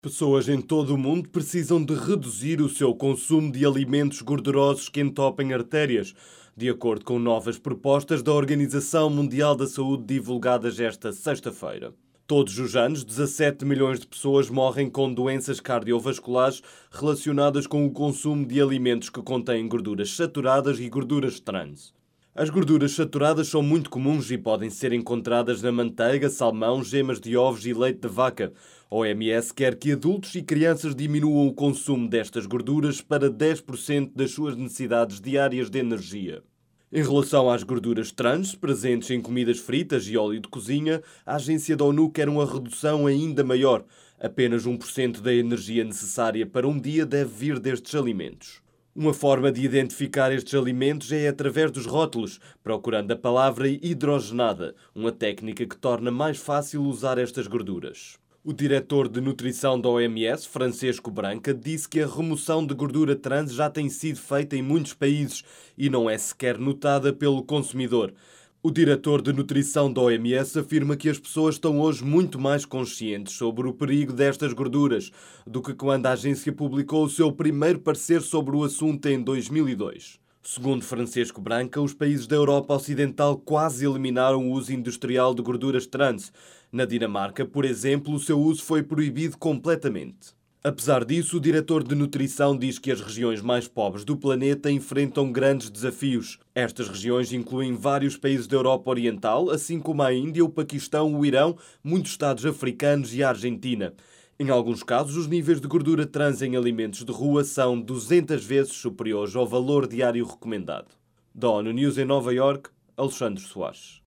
Pessoas em todo o mundo precisam de reduzir o seu consumo de alimentos gordurosos que entopem artérias, de acordo com novas propostas da Organização Mundial da Saúde divulgadas esta sexta-feira. Todos os anos, 17 milhões de pessoas morrem com doenças cardiovasculares relacionadas com o consumo de alimentos que contêm gorduras saturadas e gorduras trans. As gorduras saturadas são muito comuns e podem ser encontradas na manteiga, salmão, gemas de ovos e leite de vaca. A OMS quer que adultos e crianças diminuam o consumo destas gorduras para 10% das suas necessidades diárias de energia. Em relação às gorduras trans, presentes em comidas fritas e óleo de cozinha, a agência da ONU quer uma redução ainda maior. Apenas 1% da energia necessária para um dia deve vir destes alimentos. Uma forma de identificar estes alimentos é através dos rótulos, procurando a palavra hidrogenada, uma técnica que torna mais fácil usar estas gorduras. O diretor de nutrição da OMS, Francisco Branca, disse que a remoção de gordura trans já tem sido feita em muitos países e não é sequer notada pelo consumidor. O diretor de nutrição da OMS afirma que as pessoas estão hoje muito mais conscientes sobre o perigo destas gorduras do que quando a agência publicou o seu primeiro parecer sobre o assunto em 2002. Segundo Francisco Branca, os países da Europa Ocidental quase eliminaram o uso industrial de gorduras trans. Na Dinamarca, por exemplo, o seu uso foi proibido completamente. Apesar disso, o diretor de nutrição diz que as regiões mais pobres do planeta enfrentam grandes desafios. Estas regiões incluem vários países da Europa Oriental, assim como a Índia, o Paquistão, o Irão, muitos estados africanos e a Argentina. Em alguns casos, os níveis de gordura trans em alimentos de rua são 200 vezes superiores ao valor diário recomendado. Da ONU News em Nova Iorque, Alexandre Soares.